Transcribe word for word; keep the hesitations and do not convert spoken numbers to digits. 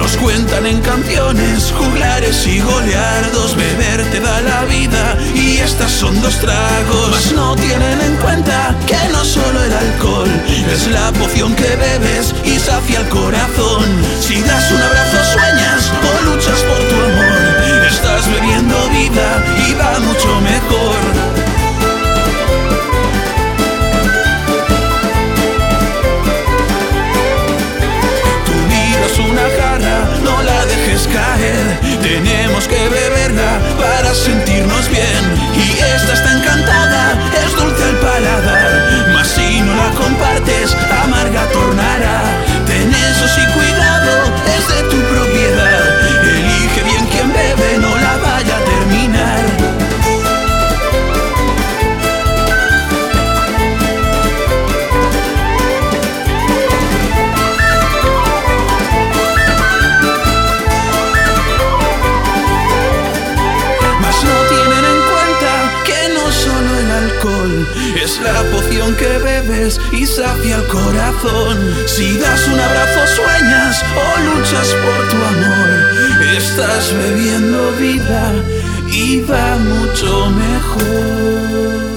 Nos cuentan en canciones juglares y goleardos, beber te da la vida y estas son dos tragos. Mas no tienen en cuenta que no solo el alcohol es la poción que bebes y sacia el corazón. Si das un abrazo sueñas o luchas por tu amor, estás bebiendo vida y va mucho mejor. No la dejes caer, tenemos que beberla para sentirnos bien. Y esta está encantada, es dulce al paladar, mas si no la compartes, amarga tornará. Ten eso sí cuidado, es de tu propiedad, elige bien quien bebe, no la vaya a terminar. Es la poción que bebes y sacia el corazón. Si das un abrazo sueñas o luchas por tu amor, estás bebiendo vida y va mucho mejor.